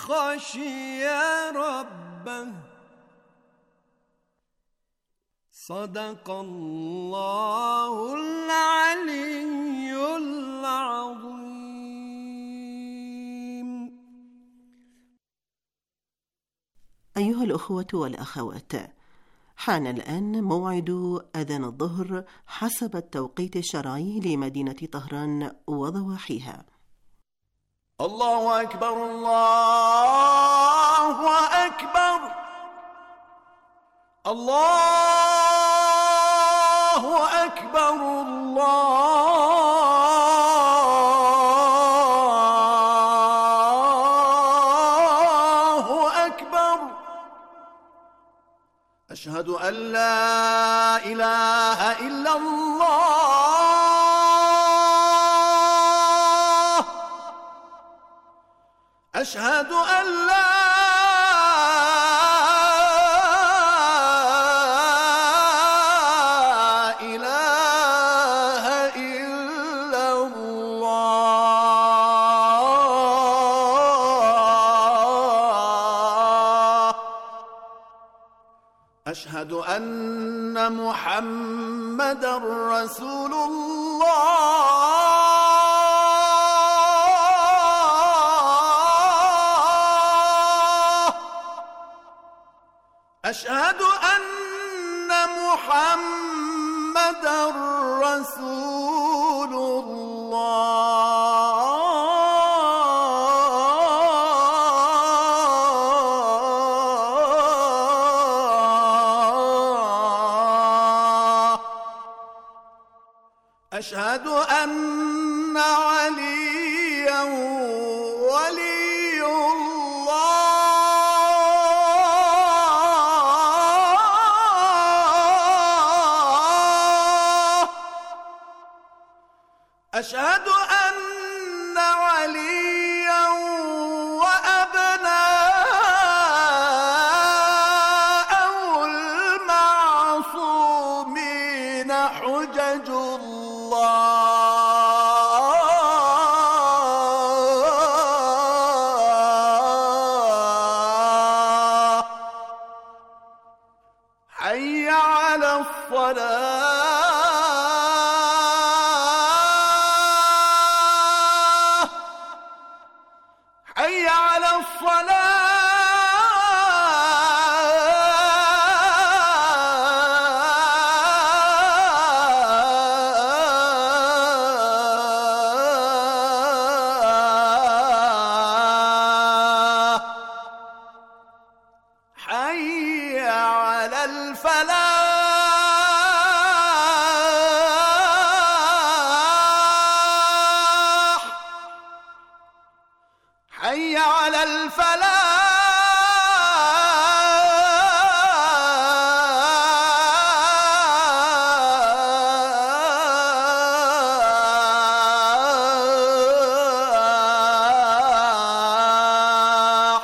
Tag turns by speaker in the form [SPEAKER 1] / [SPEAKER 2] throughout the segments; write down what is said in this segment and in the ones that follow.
[SPEAKER 1] خشي ربه. صدق الله العلي العظيم.
[SPEAKER 2] أيها الأخوة والأخوات، حان الآن موعد أذان الظهر حسب التوقيت الشرعي لمدينة طهران وضواحيها.
[SPEAKER 1] الله أكبر الله أكبر الله أكبر الله أكبر. أشهد أن لا إله إلا الله. أشهد أن لا إله إلا الله. أشهد أن محمدًا رسول الله. أشهد أن محمدًا رسول الله. أشهد أن عليًا ولي الله. أشهد أن عليًا وأبناءه المعصومين حجج الله. حي على الصلاة. حي على الصلاة. حي على الفلاح. حي على الفلاح.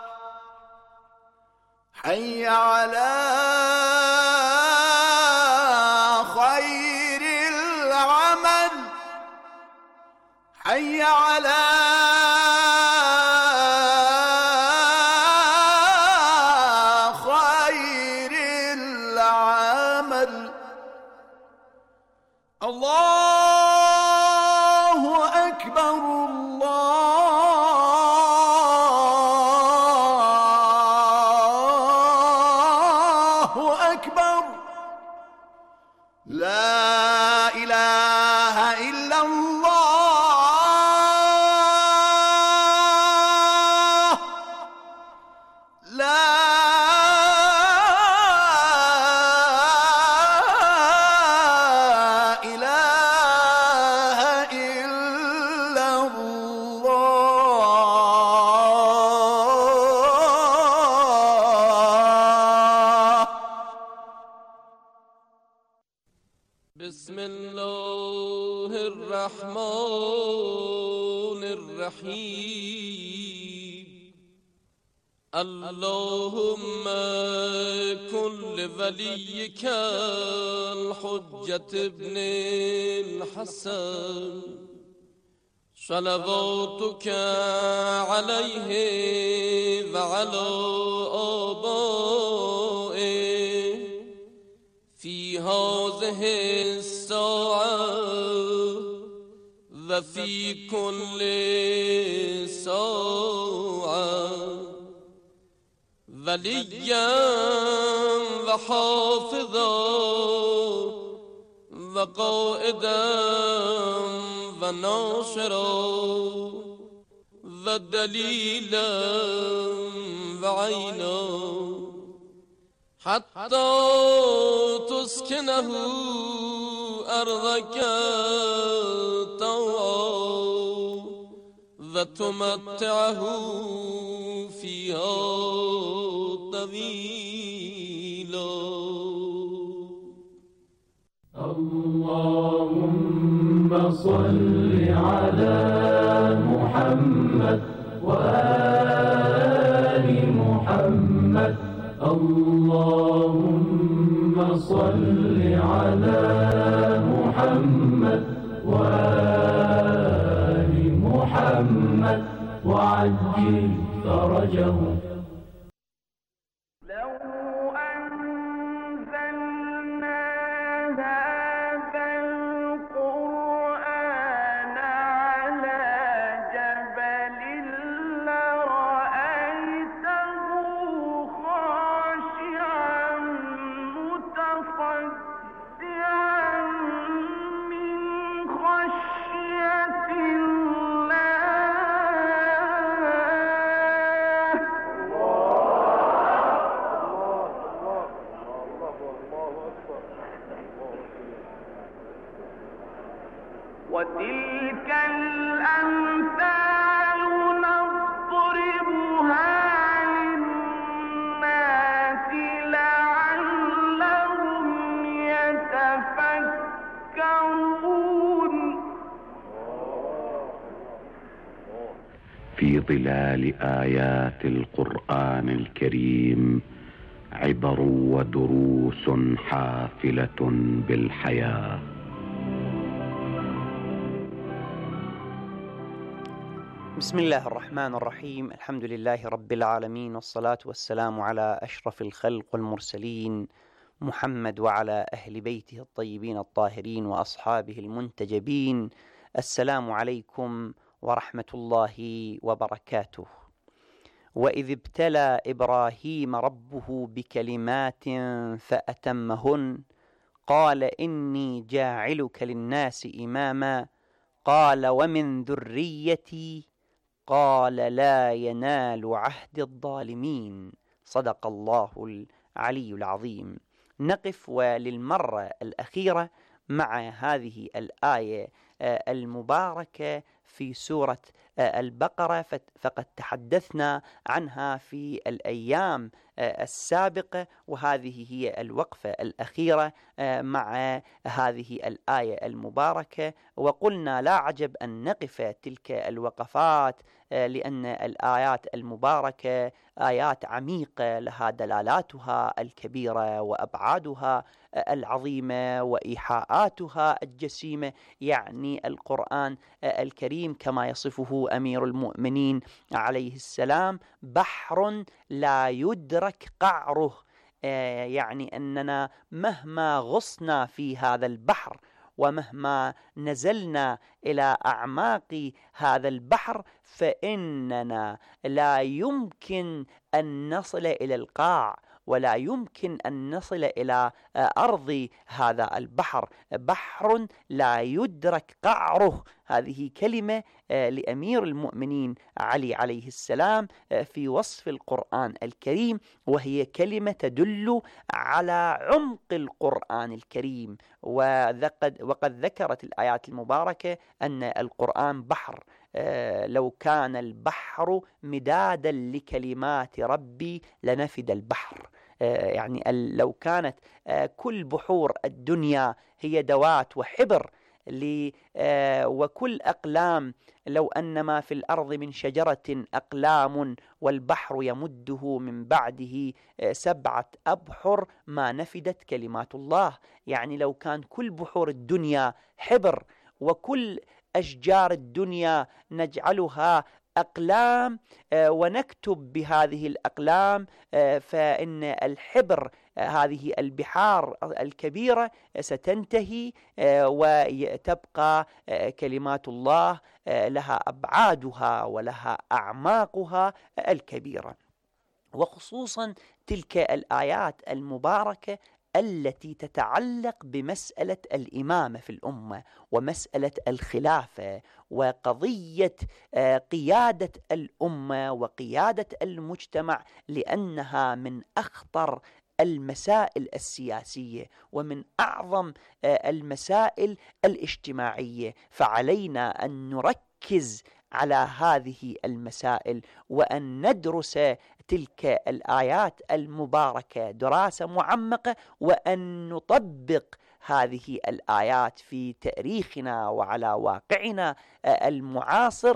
[SPEAKER 1] حي على خير العمل. حي على خير العمل. الله أكبر الله أكبر. لا إله إلا الله. لا إله إلا الله.
[SPEAKER 3] بسم الله الرحمن الرحيم. اللهم كن لوليك الحجة ابن الحسن صلواتك عليه على آبائه في هذه الساعة وفي كل ساعة وليا وحافظا وقائدا وناصرا ودليلا وعينا حتى تسكنه أرضك طوعا وتمتعه فيها طويلا.
[SPEAKER 4] اللهم صل على محمد وآل محمد. اللهم صل على محمد وآل محمد وعجل فرجه.
[SPEAKER 5] وتلك الأمثال نضربها للناس لعلهم يتفكرون.
[SPEAKER 6] في ظلال آيات القرآن الكريم عبر ودروس حافلة بالحياة.
[SPEAKER 7] بسم الله الرحمن الرحيم. الحمد لله رب العالمين، والصلاة والسلام على أشرف الخلق والمرسلين محمد وعلى أهل بيته الطيبين الطاهرين وأصحابه المنتجبين. السلام عليكم ورحمة الله وبركاته. وإذ ابتلى إبراهيم ربه بكلمات فأتمهن قال إني جاعلك للناس إماما قال ومن ذريتي قال لا ينال عهد الظالمين. صدق الله العلي العظيم. نقف وللمرة الأخيرة مع هذه الآية المباركة في سورة البقرة، فقد تحدثنا عنها في الأيام السابقة، وهذه هي الوقفة الأخيرة مع هذه الآية المباركة. وقلنا لا عجب أن نقف تلك الوقفات، لأن الآيات المباركة آيات عميقة لها دلالاتها الكبيرة وأبعادها العظيمة وإيحاءاتها الجسيمة. يعني القرآن الكريم كما يصفه أمير المؤمنين عليه السلام بحر لا يدرك قعره، يعني أننا مهما غصنا في هذا البحر ومهما نزلنا إلى أعماق هذا البحر فإننا لا يمكن أن نصل إلى القاع ولا يمكن أن نصل إلى أرض هذا البحر. بحر لا يدرك قعره، هذه كلمة لأمير المؤمنين علي عليه السلام في وصف القرآن الكريم، وهي كلمة تدل على عمق القرآن الكريم. وقد ذكرت الآيات المباركة أن القرآن بحر. لو كان البحر مدادا لكلمات ربي لنفد البحر. يعني لو كانت كل بحور الدنيا هي دوات وحبر وكل أقلام، لو أن ما في الأرض من شجرة أقلام والبحر يمده من بعده 7 أبحر ما نفدت كلمات الله. يعني لو كان كل بحور الدنيا حبر وكل أشجار الدنيا نجعلها أقلام ونكتب بهذه الأقلام، فإن الحبر هذه البحار الكبيرة ستنتهي وتبقى كلمات الله لها أبعادها ولها أعماقها الكبيرة. وخصوصا تلك الآيات المباركة التي تتعلق بمسألة الإمامة في الأمة ومسألة الخلافة وقضية قيادة الأمة وقيادة المجتمع، لأنها من أخطر المسائل السياسية ومن أعظم المسائل الاجتماعية، فعلينا أن نركز على هذه المسائل وأن ندرس تلك الآيات المباركة دراسة معمقة، وأن نطبق هذه الآيات في تاريخنا وعلى واقعنا المعاصر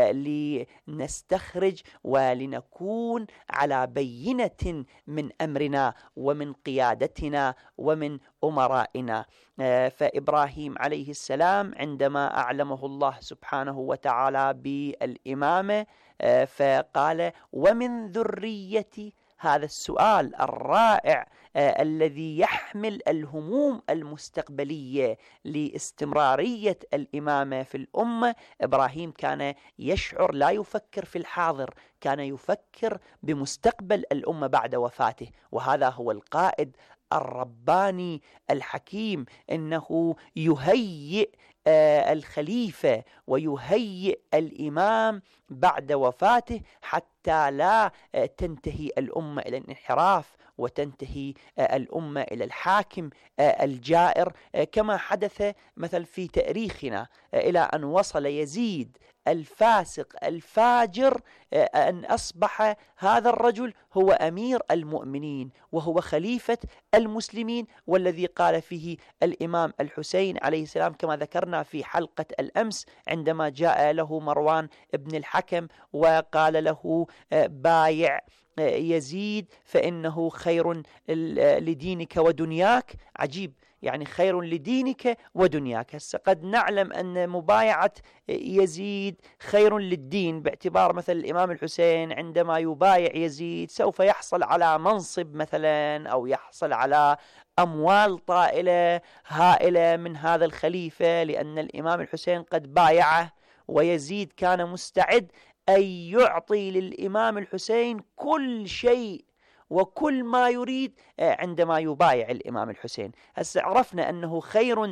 [SPEAKER 7] لنستخرج ولنكون على بينة من أمرنا ومن قيادتنا ومن أمرائنا. فإبراهيم عليه السلام عندما أعلمه الله سبحانه وتعالى بالإمامة فقال: ومن ذريتي. هذا السؤال الرائع الذي يحمل الهموم المستقبلية لاستمرارية الإمامة في الأمة. إبراهيم كان يشعر، لا يفكر في الحاضر، كان يفكر بمستقبل الأمة بعد وفاته، وهذا هو القائد الرباني الحكيم، إنه يهيئ الخليفة ويهيئ الإمام بعد وفاته حتى لا تنتهي الأمة إلى الانحراف وتنتهي الأمة إلى الحاكم الجائر، كما حدث مثل في تاريخنا إلى أن وصل يزيد الفاسق الفاجر أن أصبح هذا الرجل هو أمير المؤمنين وهو خليفة المسلمين، والذي قال فيه الإمام الحسين عليه السلام كما ذكرنا في حلقة الأمس عندما جاء له مروان بن الحكم وقال له: بايع يزيد فإنه خير لدينك ودنياك. عجيب، يعني خير لدينك ودنياك. هسه قد نعلم أن مبايعة يزيد خير للدين، باعتبار مثل الإمام الحسين عندما يبايع يزيد سوف يحصل على منصب مثلا، أو يحصل على أموال طائلة هائلة من هذا الخليفة، لأن الإمام الحسين قد بايعه، ويزيد كان مستعد أن يعطي للإمام الحسين كل شيء وكل ما يريد عندما يبايع الإمام الحسين. هسه عرفنا أنه خير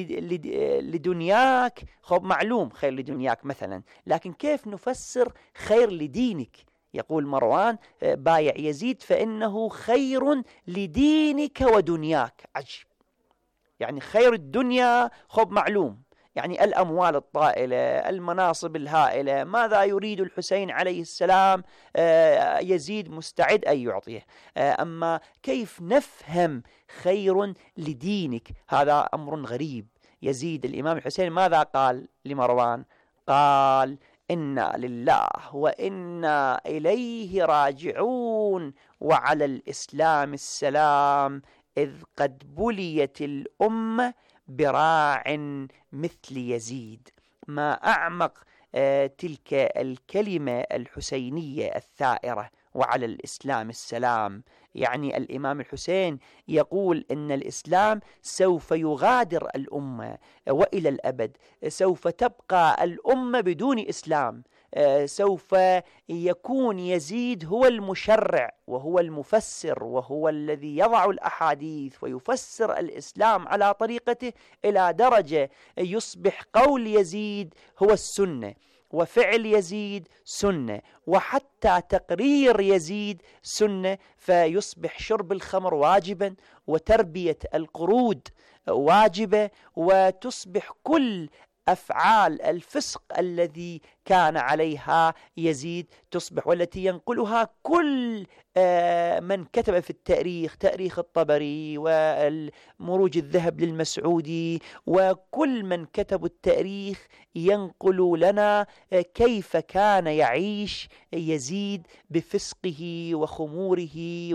[SPEAKER 7] لدنياك، خب معلوم خير لدنياك مثلا، لكن كيف نفسر خير لدينك؟ يقول مروان: بايع يزيد فإنه خير لدينك ودنياك. عجيب، يعني خير الدنيا خب معلوم، يعني الأموال الطائلة، المناصب الهائلة، ماذا يريد الحسين عليه السلام؟ يزيد مستعد أن يعطيه. أما كيف نفهم خير لدينك؟ هذا أمر غريب. يزيد الإمام الحسين ماذا قال لمروان؟ قال: إنا لله وإنا إليه راجعون، وعلى الإسلام السلام، إذ قد بليت الأمة براع مثل يزيد. ما أعمق تلك الكلمة الحسينية الثائرة، وعلى الإسلام السلام. يعني الإمام الحسين يقول إن الإسلام سوف يغادر الأمة وإلى الأبد، سوف تبقى الأمة بدون إسلام، سوف يكون يزيد هو المشرع وهو المفسر وهو الذي يضع الأحاديث ويفسر الإسلام على طريقته، إلى درجة يصبح قول يزيد هو السنة، وفعل يزيد سنة، وحتى تقرير يزيد سنة، فيصبح شرب الخمر واجبا وتربية القرود واجبة، وتصبح كل أفعال الفسق الذي كان عليها يزيد تصبح، والتي ينقلها كل من كتب في التاريخ، تاريخ الطبري والمروج الذهب للمسعودي، وكل من كتبوا التاريخ ينقل لنا كيف كان يعيش يزيد بفسقه وخموره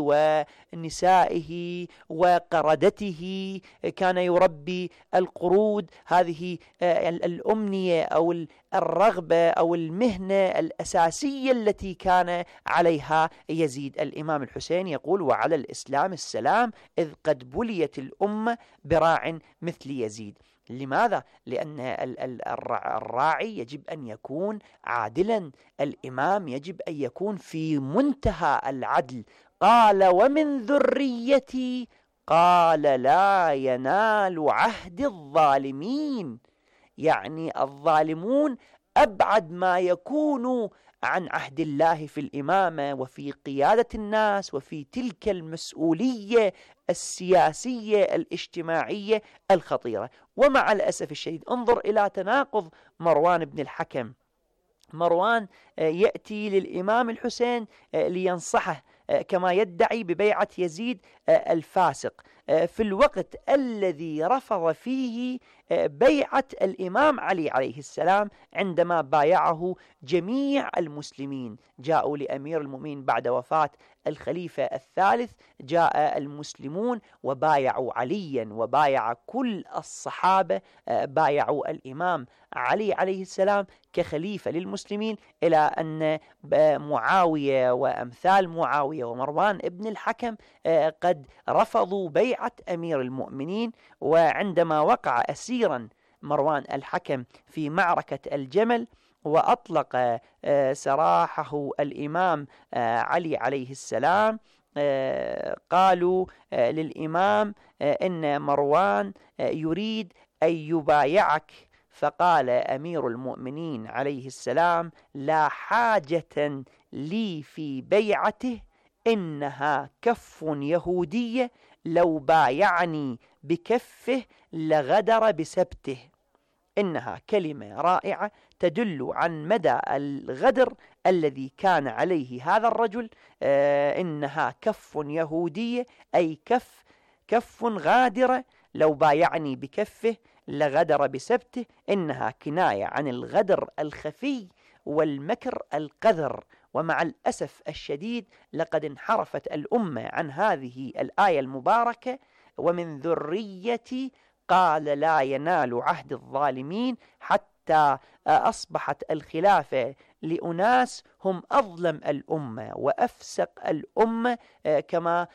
[SPEAKER 7] ونسائه وقردته. كان يربي القرود، هذه الأمنية أو الرغبة أو المهنة الأساسية التي كان عليها يزيد. الإمام الحسين يقول: وعلى الإسلام السلام إذ قد بليت الأمة براع مثل يزيد. لماذا؟ لأن الراعي يجب أن يكون عادلا، الإمام يجب أن يكون في منتهى العدل. قال: ومن ذريتي، قال: لا ينال عهد الظالمين. يعني الظالمون أبعد ما يكون عن عهد الله في الإمامة وفي قيادة الناس وفي تلك المسؤولية السياسية الاجتماعية الخطيرة. ومع الأسف الشديد انظر إلى تناقض مروان بن الحكم. مروان يأتي للإمام الحسين لينصحه كما يدعي ببيعة يزيد الفاسق، في الوقت الذي رفض فيه بيعة الإمام علي عليه السلام عندما بايعه جميع المسلمين. جاءوا لأمير المؤمنين بعد وفاة الخليفة الثالث، جاء المسلمون وبايعوا عليا، وبايع كل الصحابة بايعوا الإمام علي عليه السلام كخليفة للمسلمين، إلى أن معاوية وأمثال معاوية ومروان ابن الحكم قد رفضوا بيعة أمير المؤمنين. وعندما وقع أسيرا مروان الحكم في معركة الجمل وأطلق سراحه الإمام علي عليه السلام، قالوا للإمام إن مروان يريد أن يبايعك، فقال أمير المؤمنين عليه السلام: لا حاجة لي في بيعته، إنها كف يهودية، لو بايعني بكفه لغدر بسبته. إنها كلمة رائعة تدل عن مدى الغدر الذي كان عليه هذا الرجل. إنها كف يهودية، أي كف غادرة، لو بايعني بكفه لغدر بسبته. إنها كناية عن الغدر الخفي والمكر القذر. ومع الأسف الشديد لقد انحرفت الأمة عن هذه الآية المباركة: ومن ذريتي، قال لا ينال عهد الظالمين، حتى أصبحت الخلافة لأناس هم أظلم الأمة وأفسق الأمة، كما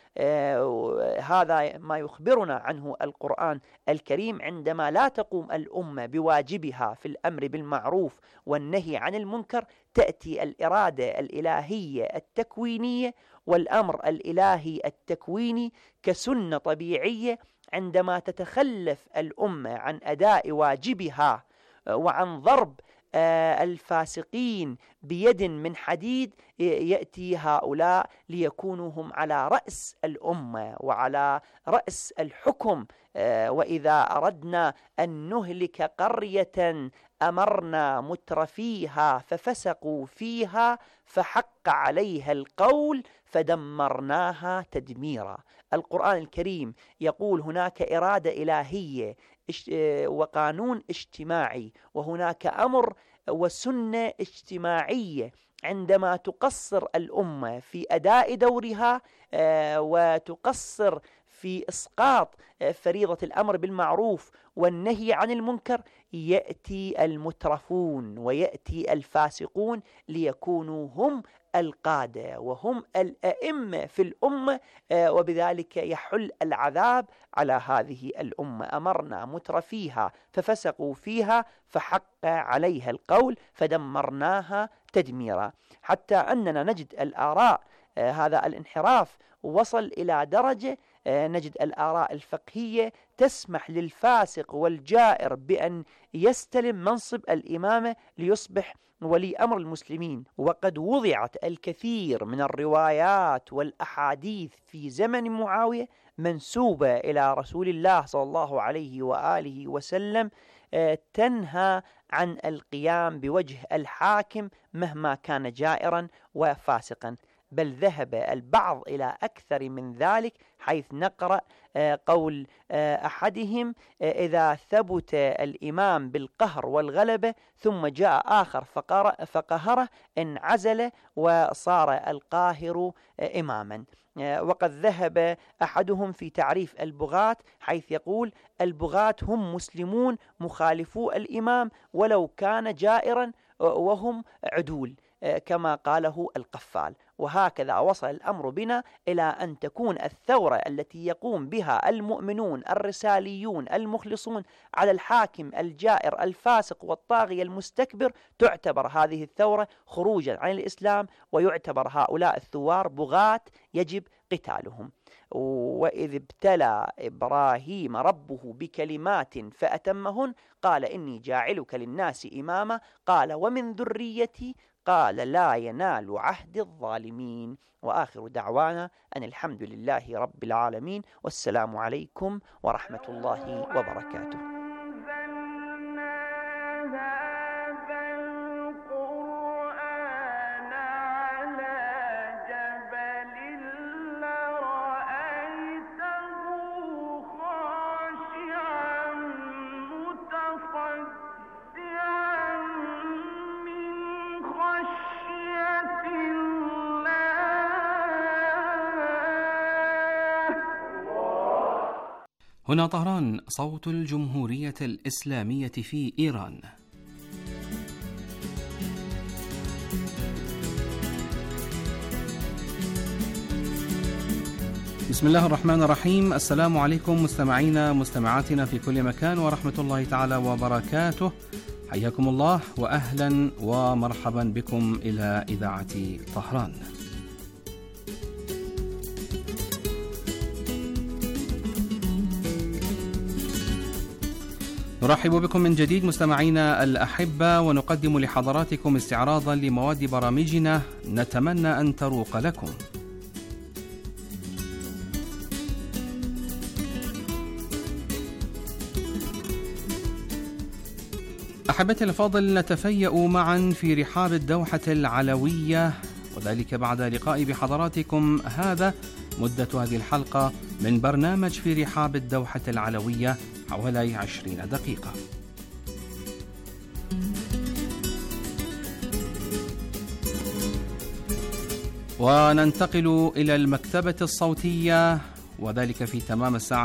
[SPEAKER 7] هذا ما يخبرنا عنه القرآن الكريم، عندما لا تقوم الأمة بواجبها في الأمر بالمعروف والنهي عن المنكر، تأتي الإرادة الإلهية التكوينية والأمر الإلهي التكويني كسنة طبيعية. عندما تتخلف الأمة عن أداء واجبها وعن ضرب الفاسقين بيد من حديد، يأتي هؤلاء ليكونوا هم على رأس الأمة وعلى رأس الحكم. وإذا أردنا أن نهلك قرية أمرنا مترفيها ففسقوا فيها فحق عليها القول فدمرناها تدميرا. القرآن الكريم يقول هناك إرادة إلهية وقانون اجتماعي، وهناك أمر وسنة اجتماعية. عندما تقصر الأمة في أداء دورها وتقصر في إسقاط فريضة الأمر بالمعروف والنهي عن المنكر، يأتي المترفون ويأتي الفاسقون ليكونوا هم القادة وهم الأئمة في الأمة، وبذلك يحل العذاب على هذه الأمة. أمرنا مترفيها ففسقوا فيها فحق عليها القول فدمرناها تدميرا. حتى أننا نجد الآراء، هذا الانحراف وصل إلى درجة نجد الآراء الفقهية تسمح للفاسق والجائر بأن يستلم منصب الإمامة ليصبح ولي أمر المسلمين. وقد وضعت الكثير من الروايات والأحاديث في زمن معاوية منسوبة إلى رسول الله صلى الله عليه وآله وسلم تنهى عن القيام بوجه الحاكم مهما كان جائرا وفاسقا. بل ذهب البعض إلى أكثر من ذلك، حيث نقرأ قول أحدهم: إذا ثبت الإمام بالقهر والغلبة ثم جاء آخر فقهره انعزل وصار القاهر إماما. وقد ذهب أحدهم في تعريف البغاة حيث يقول: البغاة هم مسلمون مخالفو الإمام ولو كان جائرا وهم عدول، كما قاله القفال. وهكذا وصل الأمر بنا إلى أن تكون الثورة التي يقوم بها المؤمنون الرساليون المخلصون على الحاكم الجائر الفاسق والطاغية المستكبر، تعتبر هذه الثورة خروجا عن الإسلام، ويعتبر هؤلاء الثوار بغاة يجب قتالهم. وإذ ابتلى إبراهيم ربه بكلمات فأتمهن قال إني جاعلك للناس إماما قال ومن ذريتي قال لا ينال عهد الظالمين. وآخر دعوانا أن الحمد لله رب العالمين، والسلام عليكم ورحمة الله وبركاته.
[SPEAKER 8] هنا طهران، صوت الجمهورية الإسلامية في إيران. بسم الله الرحمن الرحيم. السلام عليكم مستمعينا مستمعاتنا في كل مكان ورحمة الله تعالى وبركاته. حياكم الله وأهلا ومرحبا بكم إلى إذاعة طهران. نرحب بكم من جديد مستمعينا الأحبة، ونقدم لحضراتكم استعراضا لمواد برامجنا نتمنى أن تروق لكم. أحبتي الأفاضل، نتفيأ معا في رحاب الدوحة العلوية، وذلك بعد لقاء بحضراتكم هذا مدة هذه الحلقة من برنامج في رحاب الدوحة العلوية حوالي 20 دقيقة. وننتقل إلى المكتبة الصوتية، وذلك في تمام الساعة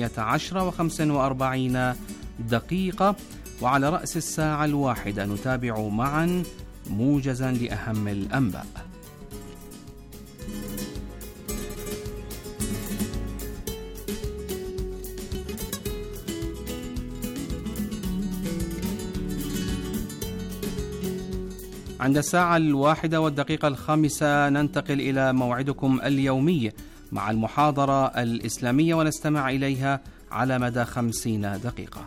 [SPEAKER 8] 12:45 دقيقة، وعلى رأس الساعة 1 نتابع معا موجزا لأهم الأنباء. عند الساعة 1:05 ننتقل إلى موعدكم اليومي مع المحاضرة الإسلامية، ونستمع إليها على مدى 50 دقيقة.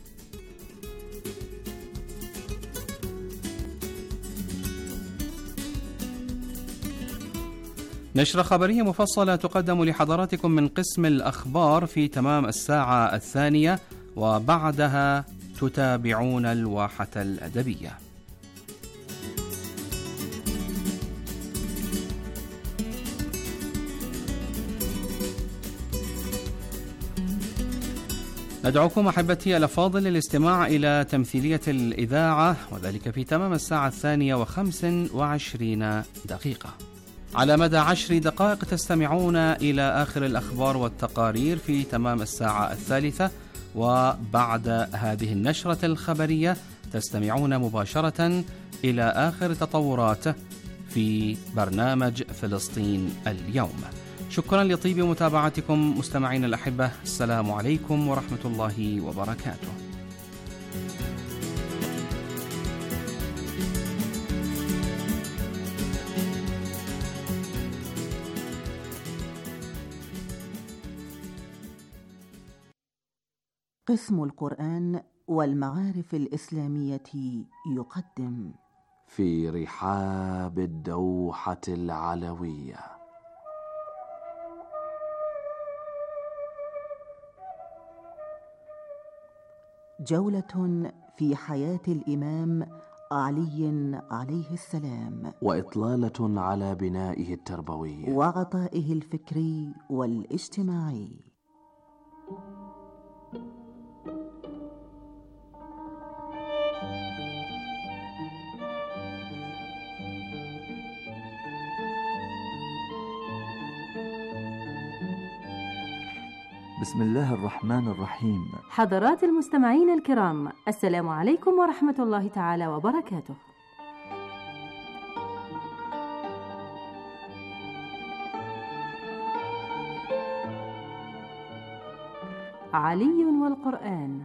[SPEAKER 8] نشرة خبرية مفصلة تقدم لحضراتكم من قسم الأخبار في تمام الساعة 2، وبعدها تتابعون الواحة الأدبية. ندعوكم أحبتي الأفاضل للاستماع إلى تمثيلية الإذاعة، وذلك في تمام الساعة 2:25 دقيقة. على مدى 10 دقائق تستمعون إلى آخر الأخبار والتقارير في تمام الساعة 3، وبعد هذه النشرة الخبرية تستمعون مباشرة إلى آخر تطورات في برنامج فلسطين اليوم. شكرا لطيب متابعتكم مستمعين الأحبة. السلام عليكم ورحمة الله وبركاته.
[SPEAKER 2] قسم القرآن والمعارف الإسلامية يقدم
[SPEAKER 9] في رحاب الدوحة العلوية
[SPEAKER 2] جولة في حياة الإمام علي عليه السلام،
[SPEAKER 9] وإطلالة على بنائه التربوي
[SPEAKER 2] وعطائه الفكري والاجتماعي.
[SPEAKER 10] بسم الله الرحمن الرحيم.
[SPEAKER 11] حضرات المستمعين الكرام، السلام عليكم ورحمة الله تعالى وبركاته. علي والقرآن.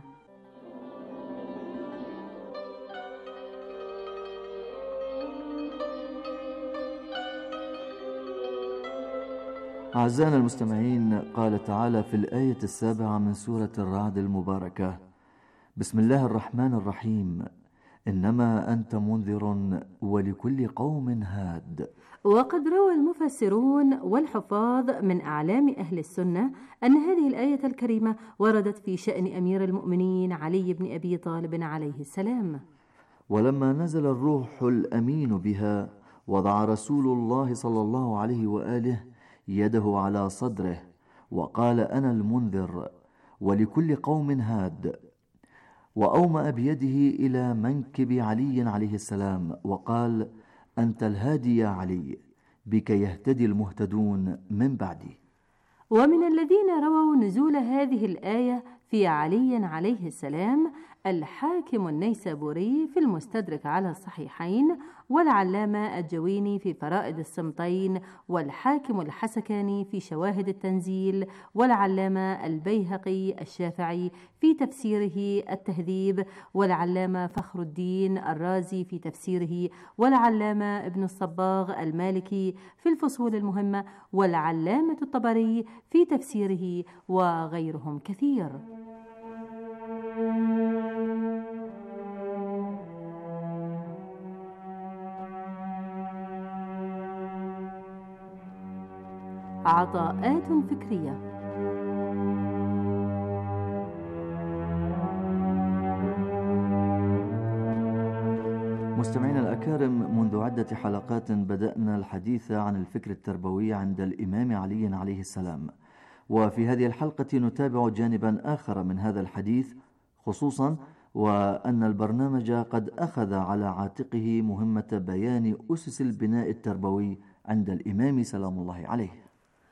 [SPEAKER 10] أعزائنا المستمعين، قال تعالى في الآية 7 من سورة الرعد المباركة: بسم الله الرحمن الرحيم، إنما أنت منذر ولكل قوم هاد.
[SPEAKER 11] وقد روى المفسرون والحفاظ من أعلام أهل السنة أن هذه الآية الكريمة وردت في شأن أمير المؤمنين علي بن أبي طالب عليه السلام.
[SPEAKER 10] ولما نزل الروح الأمين بها وضع رسول الله صلى الله عليه وآله يده على صدره وقال: أنا المنذر ولكل قوم هاد، وأومأ بيده إلى منكب علي عليه السلام وقال: أنت الهادي يا علي، بك يهتدي المهتدون من بعدي.
[SPEAKER 11] ومن الذين رووا نزول هذه الآية في علي عليه السلام الحاكم النيسابوري في المستدرك على الصحيحين، والعلامة الجويني في فرائد السمطين، والحاكم الحسكاني في شواهد التنزيل، والعلامة البيهقي الشافعي في تفسيره التهذيب، والعلامة فخر الدين الرازي في تفسيره، والعلامة ابن الصباغ المالكي في الفصول المهمة، والعلامة الطبري في تفسيره، وغيرهم كثير. عطاءات فكرية.
[SPEAKER 10] مستمعينا الأكارم، منذ عدة حلقات بدأنا الحديث عن الفكر التربوي عند الإمام علي عليه السلام، وفي هذه الحلقة نتابع جانبا آخر من هذا الحديث، خصوصا وأن البرنامج قد أخذ على عاتقه مهمة بيان أسس البناء التربوي عند الإمام سلام الله عليه.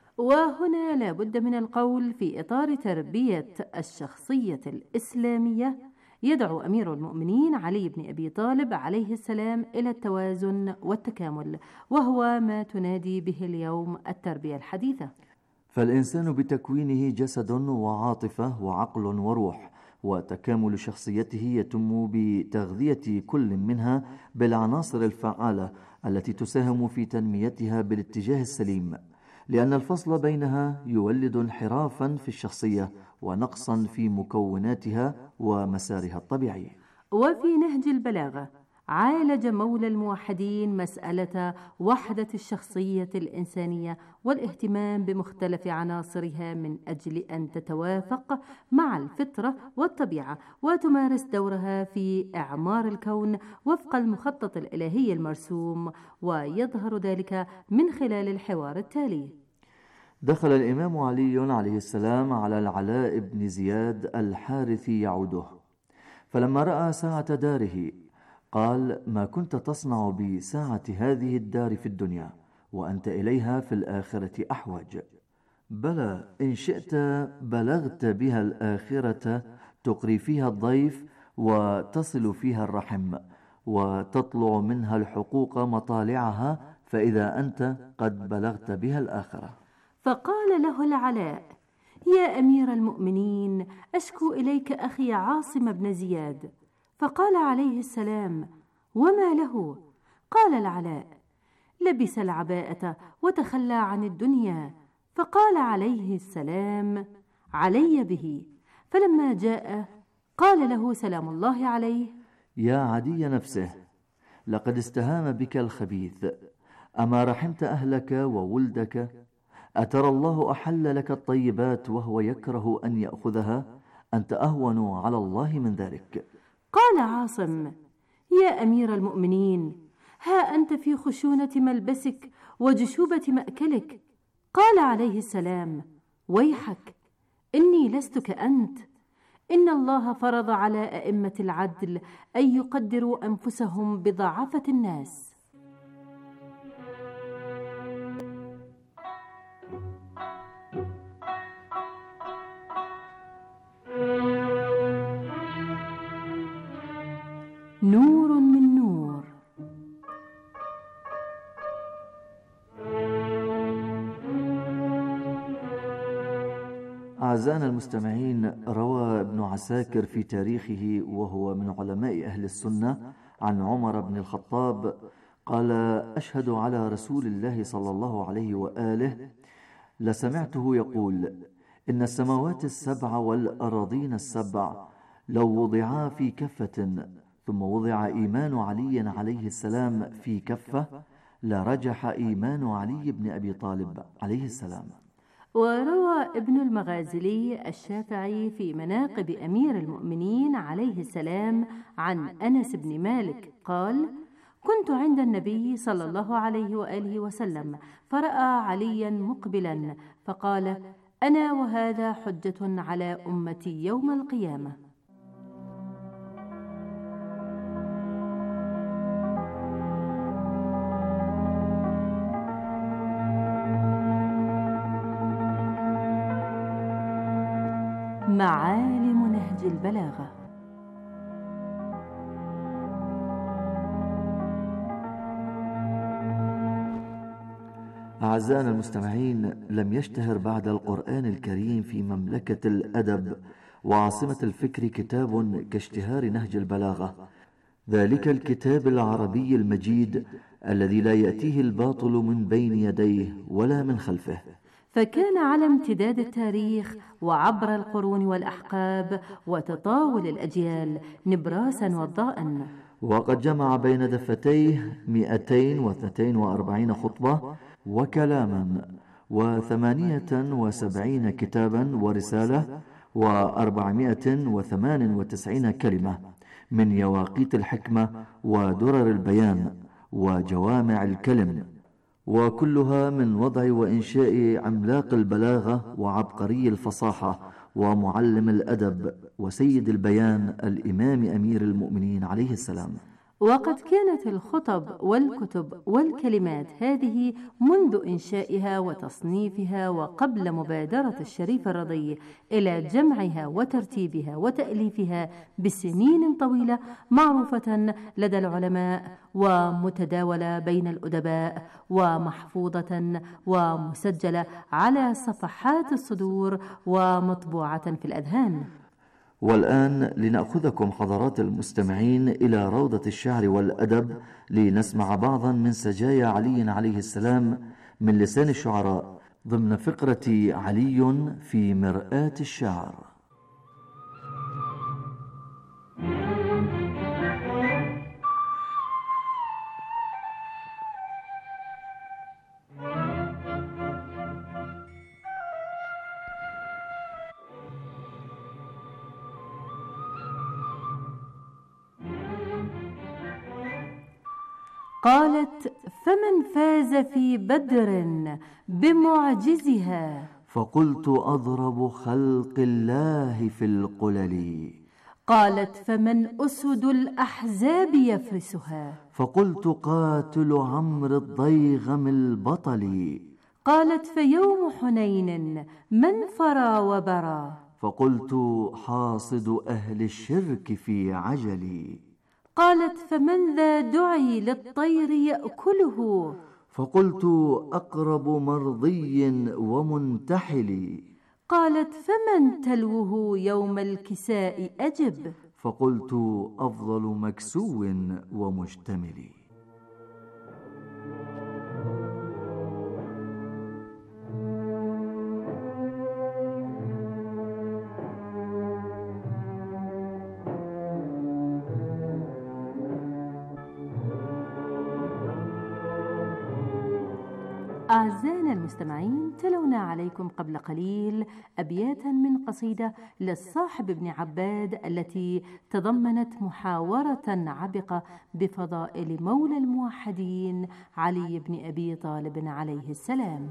[SPEAKER 11] وهنا لا بد من القول في إطار تربية الشخصية الإسلامية، يدعو أمير المؤمنين علي بن أبي طالب عليه السلام إلى التوازن والتكامل، وهو ما تنادي به اليوم التربية الحديثة.
[SPEAKER 10] فالإنسان بتكوينه جسد وعاطفة وعقل وروح، وتكامل شخصيته يتم بتغذية كل منها بالعناصر الفعالة التي تساهم في تنميتها بالاتجاه السليم، لأن الفصل بينها يولد انحرافا في الشخصية ونقصا في مكوناتها ومسارها الطبيعي.
[SPEAKER 11] وفي نهج البلاغة عالج مولى الموحدين مسألة وحدة الشخصية الإنسانية والاهتمام بمختلف عناصرها من أجل أن تتوافق مع الفطرة والطبيعة وتمارس دورها في إعمار الكون وفق المخطط الإلهي المرسوم، ويظهر ذلك من خلال الحوار التالي.
[SPEAKER 10] دخل الإمام علي عليه السلام على العلاء بن زياد الحارثي يعوده، فلما رأى ساعة داره قال: ما كنت تصنع بساعة هذه الدار في الدنيا وأنت إليها في الآخرة أحوج؟ بلى، إن شئت بلغت بها الآخرة، تقري فيها الضيف وتصل فيها الرحم وتطلع منها الحقوق مطالعها، فإذا أنت قد بلغت بها الآخرة.
[SPEAKER 11] فقال له العلاء: يا أمير المؤمنين، أشكو إليك أخي عاصم بن زياد. فقال عليه السلام: وما له؟ قال العلاء: لبس العباءة وتخلى عن الدنيا. فقال عليه السلام: علي به. فلما جاء قال له سلام الله عليه:
[SPEAKER 10] يا عدي نفسه، لقد استهان بك الخبيث، أما رحمت أهلك وولدك؟ أترى الله أحل لك الطيبات وهو يكره أن يأخذها؟ أنت أهون على الله من ذلك.
[SPEAKER 11] قال عاصم: يا أمير المؤمنين، ها أنت في خشونة ملبسك وجشوبة مأكلك. قال عليه السلام: ويحك، إني لست كأنت. إن الله فرض على أئمة العدل أن يقدروا أنفسهم بضعافة الناس. نور من نور.
[SPEAKER 10] أعزائنا المستمعين، روى ابن عساكر في تاريخه وهو من علماء أهل السنة عن عمر بن الخطاب قال: أشهد على رسول الله صلى الله عليه وآله لسمعته يقول: إن السماوات السبع والأراضين السبع لو وضعا في كفة ثم وضع إيمان علي عليه السلام في كفة لرجح إيمان علي بن أبي طالب عليه السلام.
[SPEAKER 11] وروى ابن المغازلي الشافعي في مناقب أمير المؤمنين عليه السلام عن أنس بن مالك قال: كنت عند النبي صلى الله عليه وآله وسلم فرأى عليا مقبلا فقال: أنا وهذا حجة على أمتي يوم القيامة. معالم نهج البلاغة.
[SPEAKER 10] أعزائنا المستمعين، لم يشتهر بعد القرآن الكريم في مملكة الأدب وعاصمة الفكر كتاب كاشتهار نهج البلاغة، ذلك الكتاب العربي المجيد الذي لا يأتيه الباطل من بين يديه ولا من خلفه،
[SPEAKER 11] فكان على امتداد التاريخ وعبر القرون والأحقاب وتطاول الأجيال نبراسا وضاء،
[SPEAKER 10] وقد جمع بين دفتيه 242 خطبة وكلاما و78 كتابا ورسالة و498 كلمة من يواقيت الحكمة ودرر البيان وجوامع الكلم، وكلها من وضع وإنشاء عملاق البلاغة وعبقري الفصاحة ومعلم الأدب وسيد البيان الإمام أمير المؤمنين عليه السلام.
[SPEAKER 11] وقد كانت الخطب والكتب والكلمات هذه منذ إنشائها وتصنيفها وقبل مبادرة الشريف الرضي إلى جمعها وترتيبها وتأليفها بسنين طويلة معروفة لدى العلماء ومتداولة بين الأدباء ومحفوظة ومسجلة على صفحات الصدور ومطبوعة في الأذهان.
[SPEAKER 10] والآن لنأخذكم حضرات المستمعين إلى روضة الشعر والأدب لنسمع بعضا من سجايا علي عليه السلام من لسان الشعراء ضمن فقرة علي في مرآة الشعر.
[SPEAKER 11] قالت: فمن فاز في بدر بمعجزها؟
[SPEAKER 10] فقلت: أضرب خلق الله في القلل.
[SPEAKER 11] قالت: فمن أسد الأحزاب يفرسها؟
[SPEAKER 10] فقلت: قاتل عمرو الضيغم البطل.
[SPEAKER 11] قالت: فيوم حنين من فرى وبرى؟
[SPEAKER 10] فقلت: حاصد أهل الشرك في عجل.
[SPEAKER 11] قالت: فمن ذا دعي للطير يأكله؟
[SPEAKER 10] فقلت: أقرب مرضي ومنتحل.
[SPEAKER 11] قالت: فمن تلوه يوم الكساء أجب؟
[SPEAKER 10] فقلت: أفضل مكسو ومشتمل.
[SPEAKER 11] أعزائنا أعزائنا المستمعين، تلونا عليكم قبل قليل أبياتا من قصيدة للصاحب ابن عباد التي تضمنت محاورة عبقة بفضائل مولى الموحدين علي بن أبي طالب عليه السلام.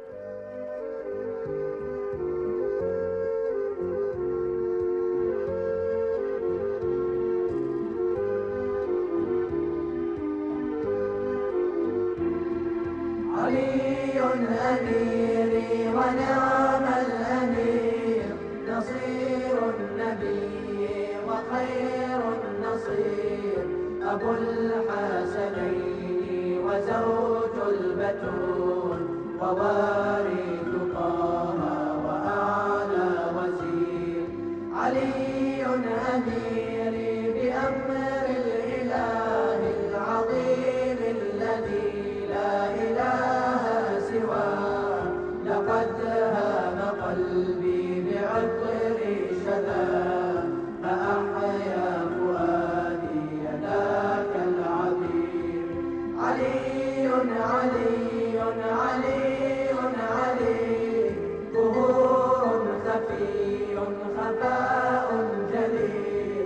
[SPEAKER 12] علي أميري ونعم الأمير، نصير النبي وخير النصير، أبو الحسنين وزوج البتول، ووارث طه وأعلى وزير. علي أميري بأمر الإله العظيم الذي لا إله سواه، لقد هام قلبي بعطر شذا، فأحيا فؤادي ذاك العبير. علي علي علي علي، ظهور خفي خفاء جليل،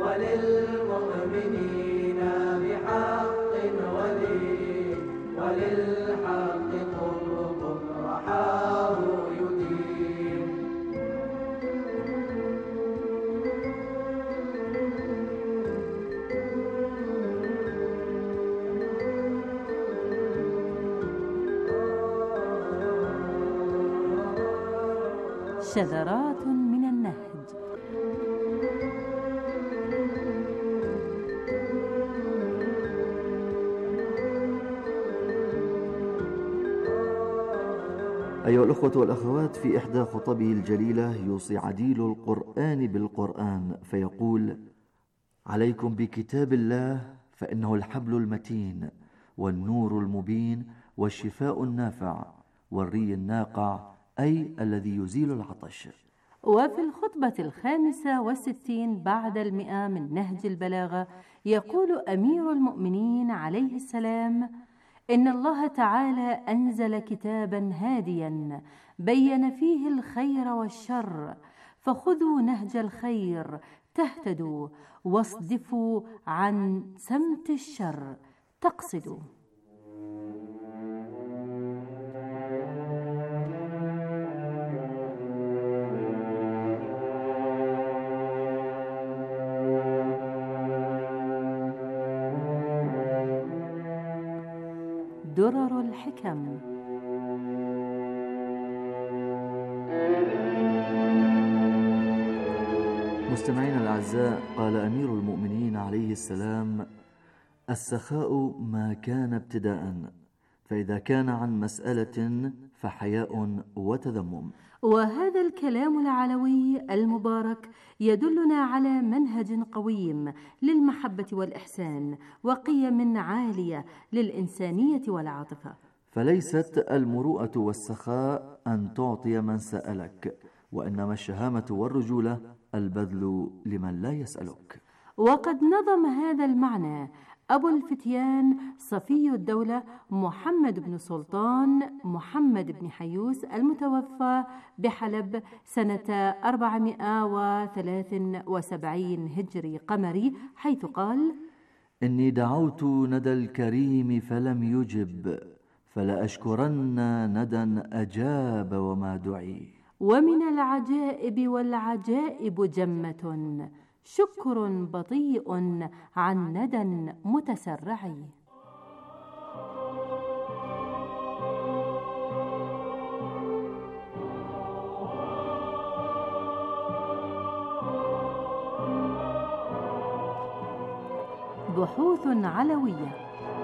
[SPEAKER 12] وللمؤمنين بحق ولي، وللحق قرب رحاه يدير.
[SPEAKER 11] شذرات من النهج.
[SPEAKER 10] أيها الأخوة والأخوات، في إحدى خطبه الجليلة يوصي عديل القرآن بالقرآن فيقول: عليكم بكتاب الله، فإنه الحبل المتين والنور المبين والشفاء النافع والري الناقع، أي الذي يزيل العطش.
[SPEAKER 11] وفي الخطبة 65 بعد 100 من نهج البلاغة يقول أمير المؤمنين عليه السلام: إن الله تعالى أنزل كتابا هاديا بين فيه الخير والشر، فخذوا نهج الخير تهتدوا، واصدفوا عن سمت الشر تقصدوا. درر الحكم.
[SPEAKER 10] مستمعينا الأعزاء، قال أمير المؤمنين عليه السلام: السخاء ما كان ابتداء، فإذا كان عن مسألة فحياء وتذمم.
[SPEAKER 11] وهذا الكلام العلوي المبارك يدلنا على منهج قويم للمحبة والإحسان، وقيم عالية للإنسانية والعاطفة.
[SPEAKER 10] فليست المروءة والسخاء أن تعطي من سألك، وإنما الشهامة والرجولة البذل لمن لا يسألك.
[SPEAKER 11] وقد نظم هذا المعنى أبو الفتيان صفي الدولة محمد بن سلطان محمد بن حيوس المتوفى بحلب سنة 473 هجري قمري، حيث قال:
[SPEAKER 10] إني دعوت ندى الكريم فلم يجب، فلأشكرن ندى أجاب وما دعي.
[SPEAKER 11] ومن العجائب والعجائب جمة، شكر بطيء عن ندى متسرع. بحوث علوية.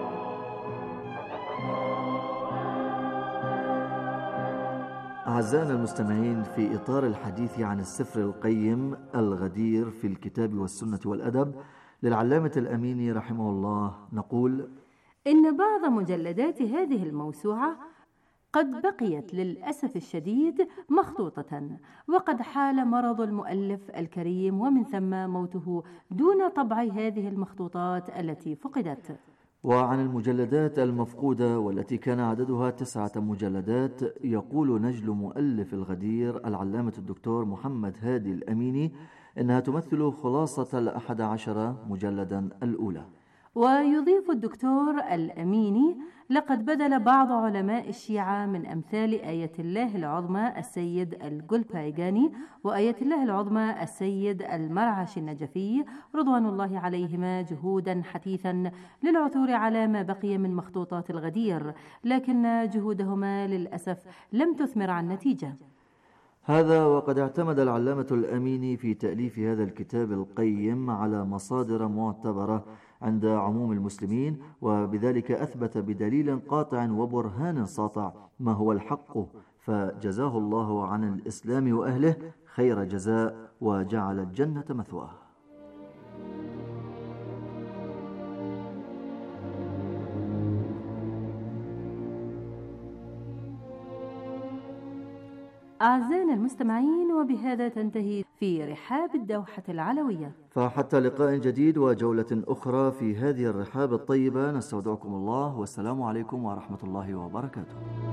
[SPEAKER 10] أعزائنا المستمعين، في إطار الحديث عن السفر القيم الغدير في الكتاب والسنة والأدب للعلامة الأميني رحمه الله، نقول:
[SPEAKER 11] إن بعض مجلدات هذه الموسوعة قد بقيت للأسف الشديد مخطوطة، وقد حال مرض المؤلف الكريم ومن ثم موته دون طبع هذه المخطوطات التي فقدت.
[SPEAKER 10] وعن المجلدات المفقودة والتي كان عددها 9 مجلدات، يقول نجل مؤلف الغدير العلامة الدكتور محمد هادي الأميني إنها تمثل خلاصة 11 مجلدا الأولى.
[SPEAKER 11] ويضيف الدكتور الأميني: لقد بدل بعض علماء الشيعة من أمثال آية الله العظمى السيد الجلبايجاني وآية الله العظمى السيد المرعش النجفي رضوان الله عليهما جهودا حثيثا للعثور على ما بقي من مخطوطات الغدير، لكن جهودهما للأسف لم تثمر عن نتيجة.
[SPEAKER 10] هذا وقد اعتمد العلامة الأميني في تأليف هذا الكتاب القيم على مصادر معتبرة عند عموم المسلمين، وبذلك أثبت بدليل قاطع وبرهان ساطع ما هو الحق، فجزاه الله عن الإسلام وأهله خير جزاء وجعل الجنة مثواه.
[SPEAKER 11] أعزائنا المستمعين، وبهذا تنتهي في رحاب الدوحة العلوية.
[SPEAKER 10] فحتى لقاء جديد وجولة أخرى في هذه الرحاب الطيبة، نستودعكم الله والسلام عليكم ورحمة الله وبركاته.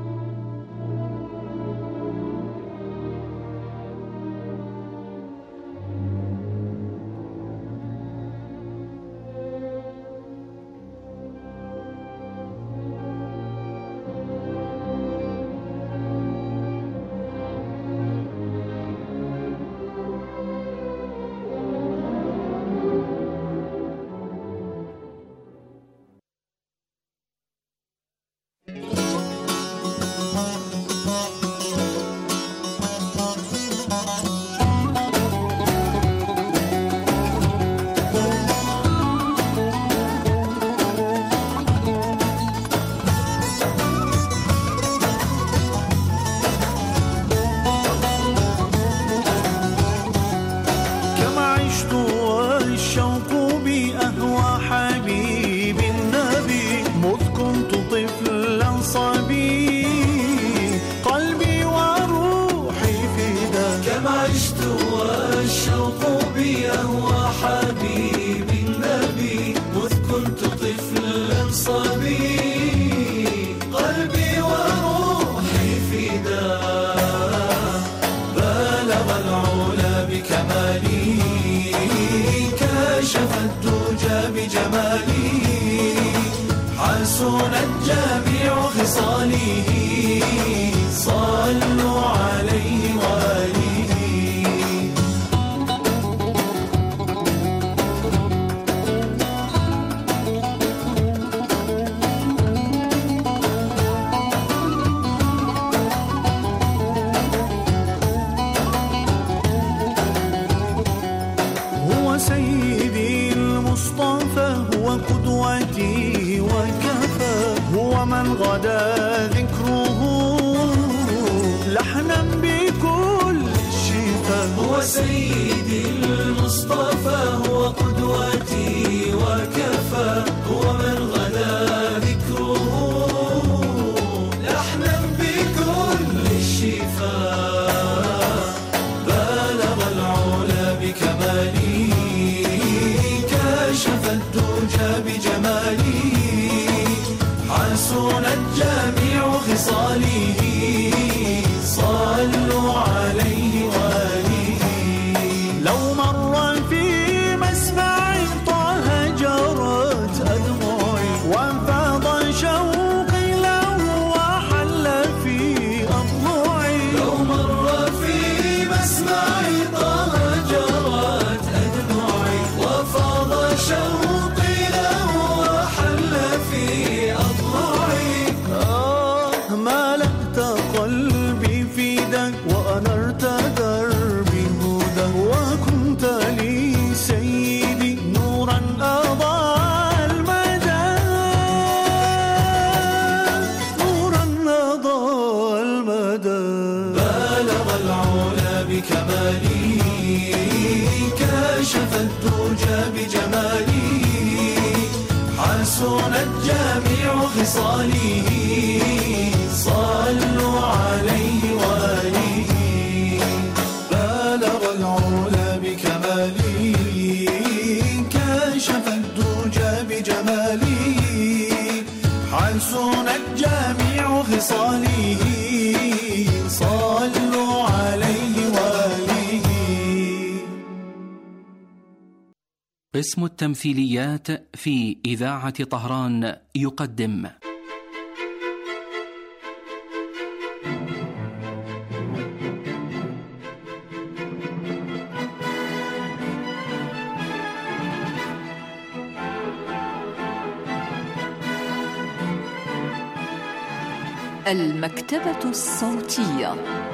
[SPEAKER 12] حسن الجميع خصاله صلوا عليه وآله بلغ العلا بكماله كشف الدجى بجماله
[SPEAKER 8] قسم التمثيليات في إذاعة طهران يقدم
[SPEAKER 13] المكتبة الصوتية.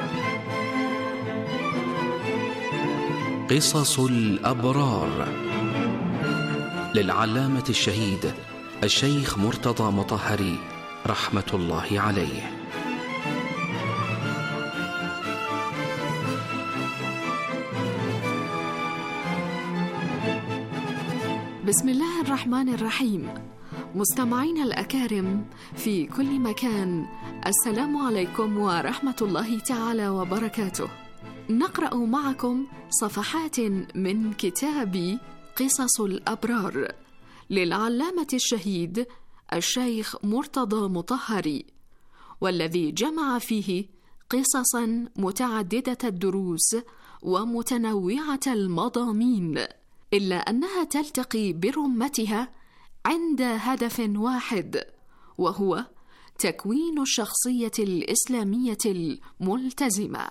[SPEAKER 8] قصص الأبرار للعلامة الشهيد الشيخ مرتضى مطهري رحمة الله عليه.
[SPEAKER 14] بسم الله الرحمن الرحيم. مستمعينا الأكارم في كل مكان، السلام عليكم ورحمة الله تعالى وبركاته. نقرأ معكم صفحات من كتاب قصص الأبرار للعلامة الشهيد الشيخ مرتضى مطهري، والذي جمع فيه قصصا متعددة الدروس ومتنوعة المضامين، إلا أنها تلتقي برمتها عند هدف واحد، وهو تكوين الشخصية الإسلامية الملتزمة.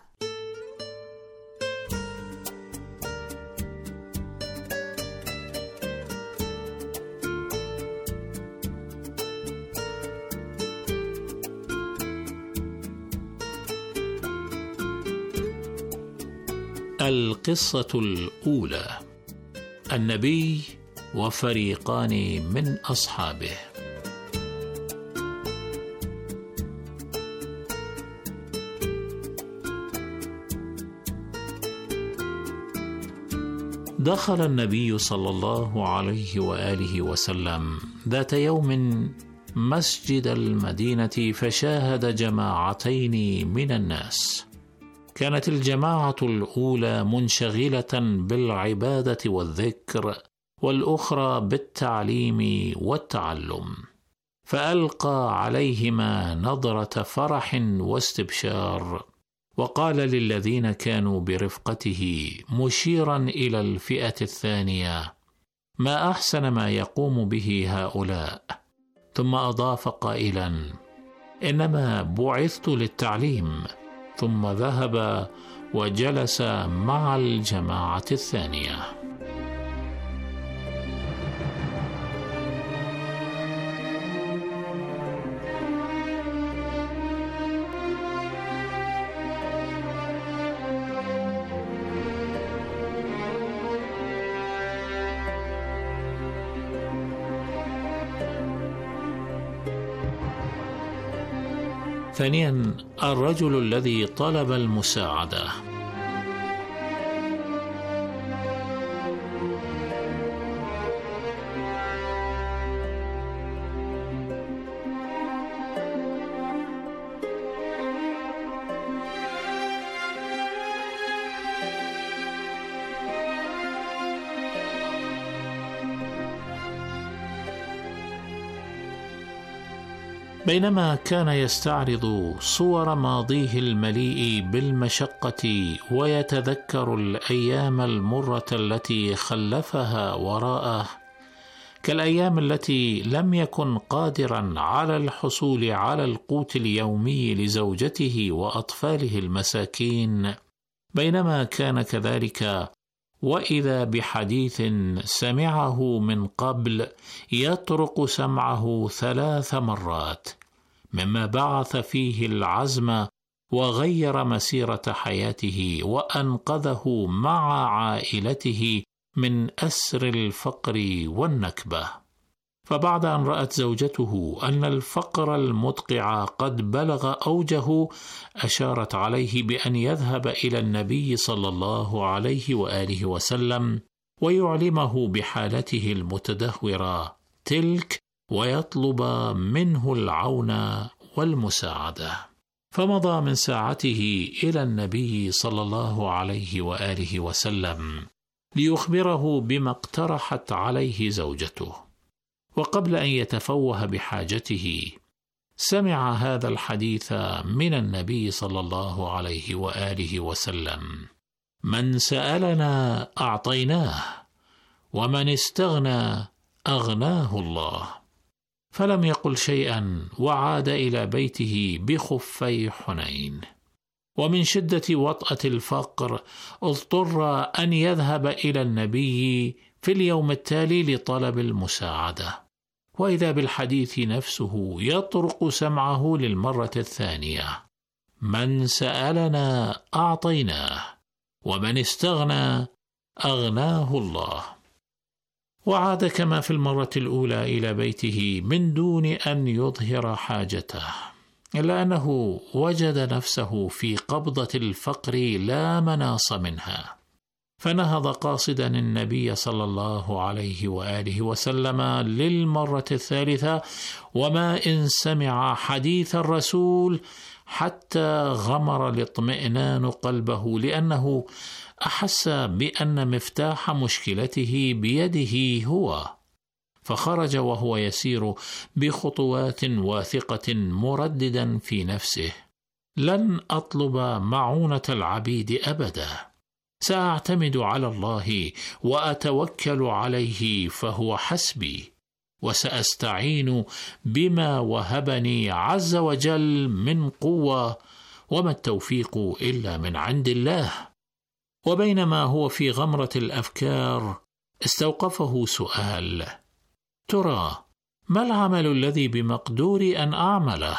[SPEAKER 15] القصة الأولى: النبي وفريقان من أصحابه. دخل النبي صلى الله عليه وآله وسلم ذات يوم مسجد المدينة فشاهد جماعتين من الناس. كانت الجماعة الأولى منشغلة بالعبادة والذكر، والأخرى بالتعليم والتعلم، فألقى عليهما نظرة فرح واستبشار، وقال للذين كانوا برفقته مشيرا إلى الفئة الثانية: ما أحسن ما يقوم به هؤلاء. ثم أضاف قائلا: إنما بعثت للتعليم. ثم ذهب وجلس مع الجماعة الثانية. ثانيا: الرجل الذي طلب المساعدة. بينما كان يستعرض صور ماضيه المليء بالمشقة ويتذكر الأيام المرة التي خلفها وراءه، كالأيام التي لم يكن قادرا على الحصول على القوت اليومي لزوجته وأطفاله المساكين، بينما كان كذلك وإذا بحديث سمعه من قبل يطرق سمعه 3 مرات، مما بعث فيه العزم وغير مسيرة حياته وأنقذه مع عائلته من أسر الفقر والنكبة. فبعد أن رأت زوجته أن الفقر المدقع قد بلغ أوجه، أشارت عليه بأن يذهب إلى النبي صلى الله عليه وآله وسلم ويعلمه بحالته المتدهورة تلك، ويطلب منه العون والمساعدة. فمضى من ساعته إلى النبي صلى الله عليه وآله وسلم ليخبره بما اقترحت عليه زوجته. وقبل أن يتفوه بحاجته سمع هذا الحديث من النبي صلى الله عليه وآله وسلم: من سألنا أعطيناه، ومن استغنى أغناه الله. فلم يقل شيئا وعاد إلى بيته بخفي حنين. ومن شدة وطأة الفقر اضطر أن يذهب إلى النبي في اليوم التالي لطلب المساعدة، وإذا بالحديث نفسه يطرق سمعه للمرة الثانية: من سألنا أعطيناه، ومن استغنى أغناه الله. وعاد كما في المرة الأولى إلى بيته من دون أن يظهر حاجته، إلا أنه وجد نفسه في قبضة الفقر لا مناص منها، فنهض قاصدا النبي صلى الله عليه وآله وسلم للمرة الثالثة، وما إن سمع حديث الرسول حتى غمر الاطمئنان قلبه، لأنه أحس بأن مفتاح مشكلته بيده هو، فخرج وهو يسير بخطوات واثقة مرددا في نفسه: لن أطلب معونة العبيد أبدا، سأعتمد على الله وأتوكل عليه فهو حسبي، وسأستعين بما وهبني عز وجل من قوة، وما التوفيق إلا من عند الله. وبينما هو في غمرة الأفكار استوقفه سؤال: ترى ما العمل الذي بمقدوري أن أعمله؟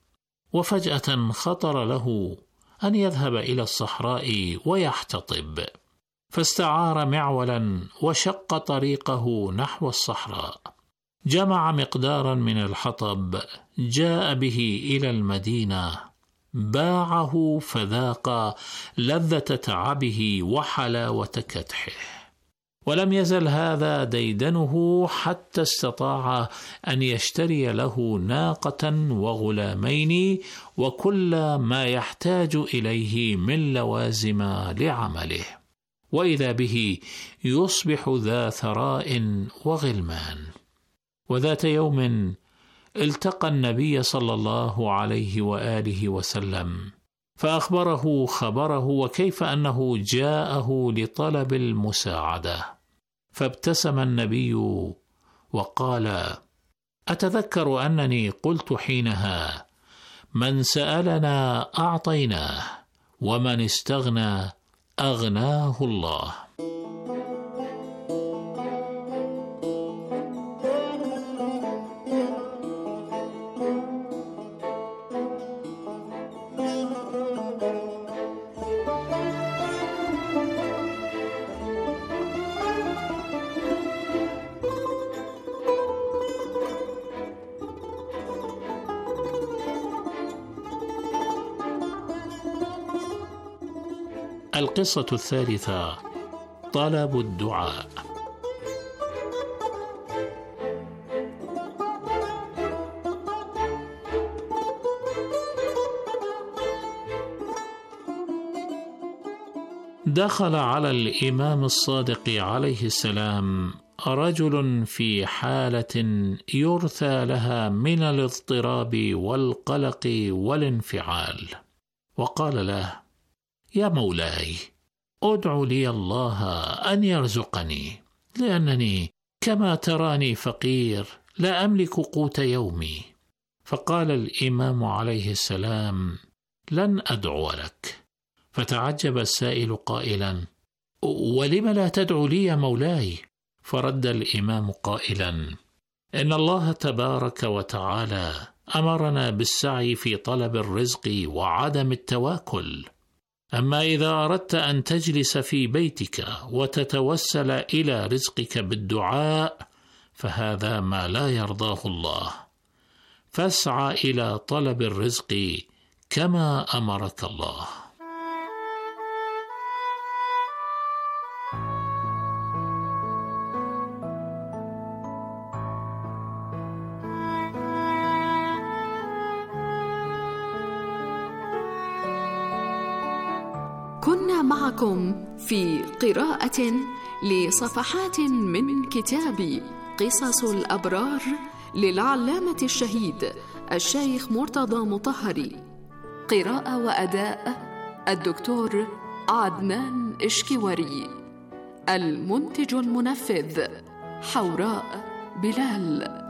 [SPEAKER 15] وفجأة خطر له أن يذهب إلى الصحراء ويحتطب، فاستعار معولا وشق طريقه نحو الصحراء، جمع مقدارا من الحطب، جاء به إلى المدينة، باعه فذاق لذة تعبه وحلاوة كدحه. ولم يزل هذا ديدنه حتى استطاع أن يشتري له ناقة وغلامين وكل ما يحتاج إليه من لوازم لعمله، وإذا به يصبح ذا ثراء وغلمان. وذات يوم التقى النبي صلى الله عليه وآله وسلم، فأخبره خبره وكيف أنه جاءه لطلب المساعدة، فابتسم النبي وقال: أتذكر أنني قلت حينها: من سألنا أعطيناه، ومن استغنى أغناه الله. القصة الثالثة: طلب الدعاء. دخل على الإمام الصادق عليه السلام رجل في حالة يرثى لها من الاضطراب والقلق والانفعال، وقال له: يا مولاي، أدعو لي الله أن يرزقني، لأنني كما تراني فقير لا أملك قوت يومي. فقال الإمام عليه السلام: لن أدعو لك. فتعجب السائل قائلا: ولم لا تدعو لي يا مولاي؟ فرد الإمام قائلا: إن الله تبارك وتعالى أمرنا بالسعي في طلب الرزق وعدم التواكل، أما إذا أردت أن تجلس في بيتك وتتوسل إلى رزقك بالدعاء فهذا ما لا يرضاه الله، فاسعى إلى طلب الرزق كما أمرك الله.
[SPEAKER 14] كنا معكم في قراءة لصفحات من كتاب قصص الأبرار للعلامة الشهيد الشيخ مرتضى مطهري، قراءة وأداء الدكتور عدنان إشكواري، المنتج المنفذ حوراء بلال.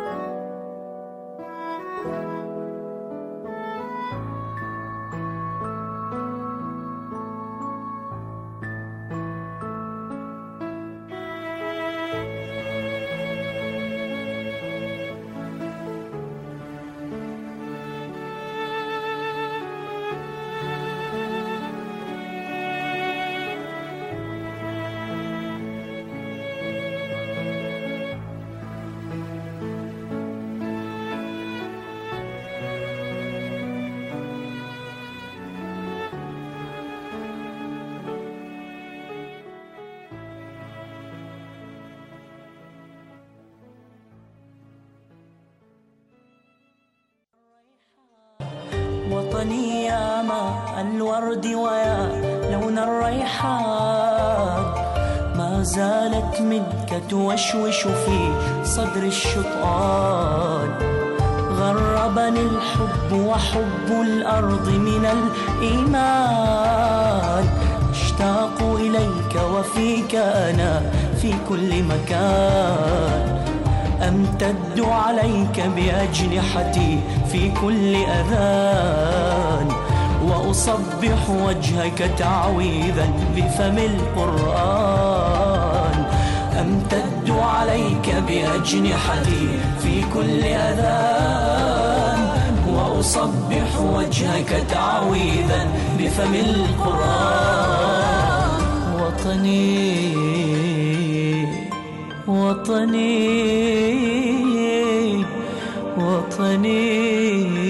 [SPEAKER 13] وطني يا ماء الورد ويا لون الريحان، ما زالت منك توشوش في صدر الشطآن. غربني الحب وحب الأرض من الإيمان، اشتاق إليك وفيك أنا في كل مكان. أمتد عليك بأجنحتي في كل أذان، وأصبح وجهك تعويذا بفم القرآن. أمتد عليك بأجنحتي في كل أذان، وأصبح وجهك تعويذا بفم القرآن. وطني وطني وطني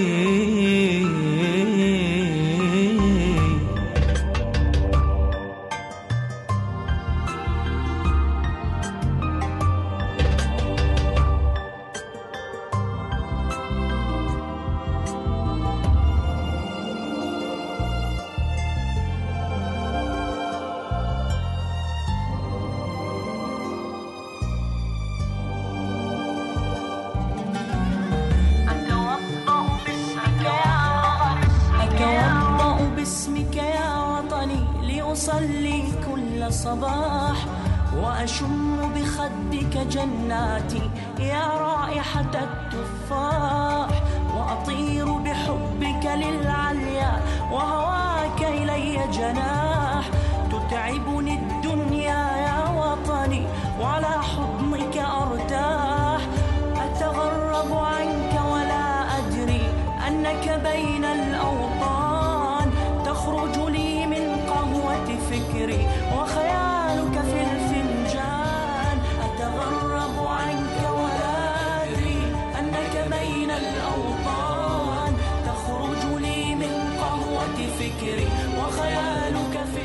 [SPEAKER 13] أصلي كل صباح، وأشم بخدك جناتي يا رائحة التفاح. وأطير بحبك للعليا وهواك إلي جناح. تتعبني الدنيا يا وطني وعلى حضنك أرتاح. أتغرب عنك ولا أدري أنك بين الأوطان. تخرج لي من قهوة فكري وخيالك في الفنجان. أتغرب عنك ولا أدري أنك بين الأوطان. تخرج لي من قهوة فكري وخيالك في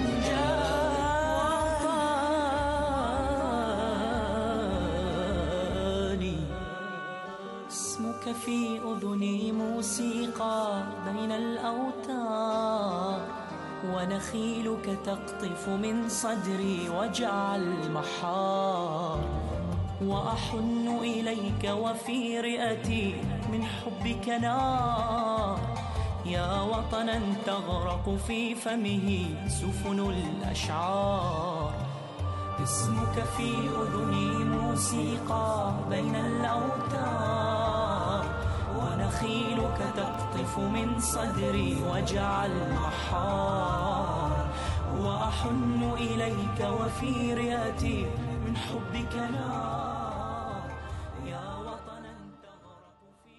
[SPEAKER 13] الفنجان. اسمك في أذني موسيقى بين الأوتار، ونخيلك تقطف من صدري وجع المحار. وأحن إليك وفي رئتي من حبك نار. يا وطنا تغرق في فمه سفن الأشعار. اسمك في أذني موسيقى بين الأوتار، ونخيلك تقطف من صدري وجع المحار. وأحن إليك وفي رئتي من حبك نار. يا وطنا تغرق في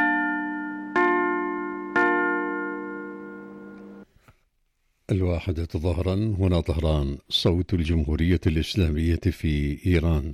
[SPEAKER 16] الواحدة ظهرا، هنا طهران، صوت الجمهورية الإسلامية في إيران.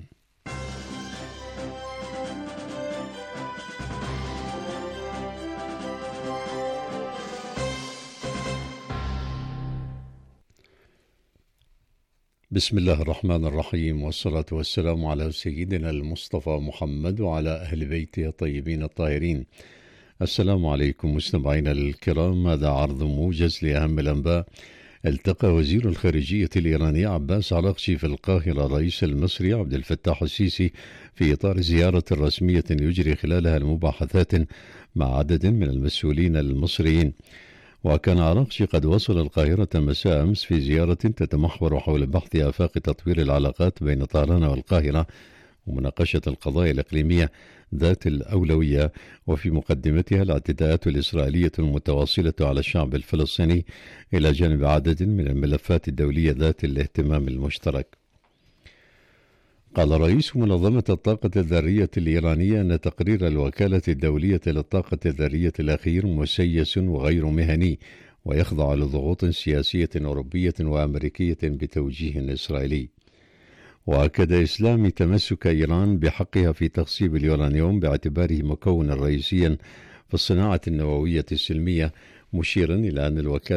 [SPEAKER 16] بسم الله الرحمن الرحيم، والصلاة والسلام على سيدنا المصطفى محمد وعلى أهل بيته الطيبين الطاهرين. السلام عليكم مستمعينا الكرام، هذا عرض موجز لأهم الأنباء. التقى وزير الخارجية الإيراني عباس عراقچي في القاهرة الرئيس المصري عبد الفتاح السيسي في إطار زيارة رسمية يجري خلالها المباحثات مع عدد من المسؤولين المصريين. وكان عراقشي قد وصل القاهرة مساء أمس في زيارة تتمحور حول بحث آفاق تطوير العلاقات بين طهران والقاهرة ومناقشة القضايا الإقليمية ذات الأولوية، وفي مقدمتها الاعتداءات الإسرائيلية المتواصلة على الشعب الفلسطيني إلى جانب عدد من الملفات الدولية ذات الاهتمام المشترك. قال رئيس منظمة الطاقة الذرية الإيرانية أن تقرير الوكالة الدولية للطاقة الذرية الأخير مسيس وغير مهني ويخضع لضغوط سياسية أوروبية وأمريكية بتوجيه إسرائيلي. وأكد إسلامي تمسك إيران بحقها في تخصيب اليورانيوم باعتباره مكونا رئيسيا في الصناعة النووية السلمية، مشيرا إلى أن الوكالة